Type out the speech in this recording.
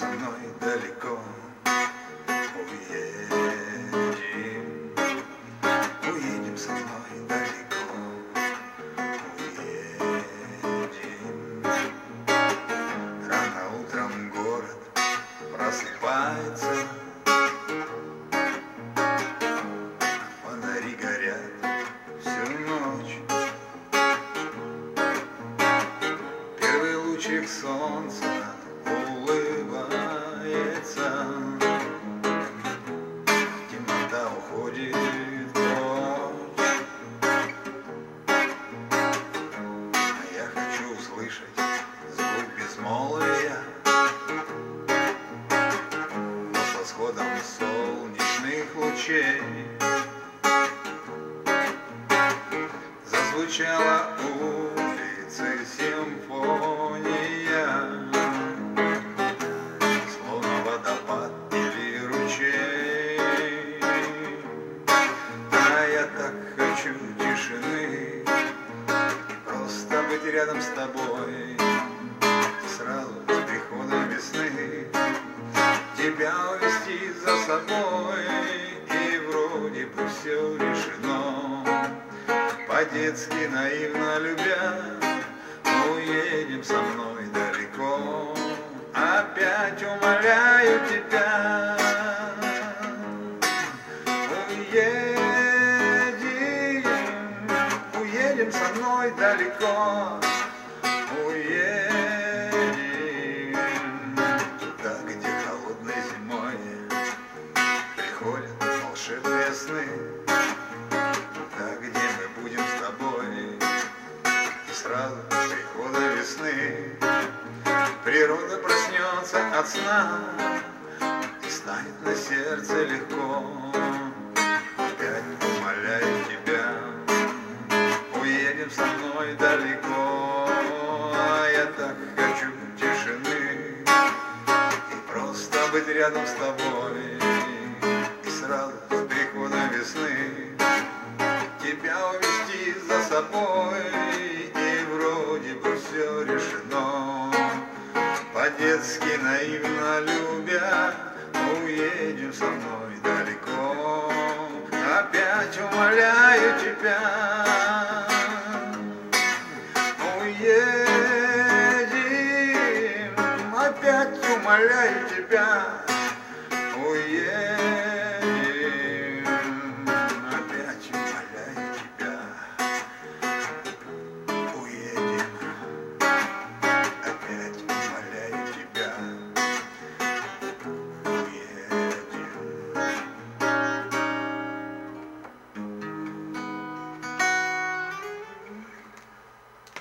мной далеко. Уедем со мной далеко. Уедем. Рано утром город просыпается, фонари горят всю ночь. Первый лучик солнца улыбается, темнота уходит прочь. А я хочу услышать звук безмолвия, но с восходом солнечных лучей зазвучала улицы симфония, словно водопад или ручей. А я так хочу тишины, просто быть рядом с тобой. Сразу с приходом весны тебя увести за собой, и вроде бы все решено. По-детски наивно любя, уедем со мной далеко. Опять умоляю тебя, уедем со мной далеко. Уедем туда, где холодной зимой приходят волшебные сны, туда, где мы будем с тобой. И сразу с прихода весны природа проснется от сна, и станет на сердце легко. Опять умоляю тебя, уедем со мной далеко. А я так хочу тишины, и просто быть рядом с тобой. И сразу с приходом весны тебя увести за собой, и вроде бы все решено. По-детски наивно любя, уедем со мной далеко. Опять умоляю тебя, уедем. Опять умоляю тебя, уедем.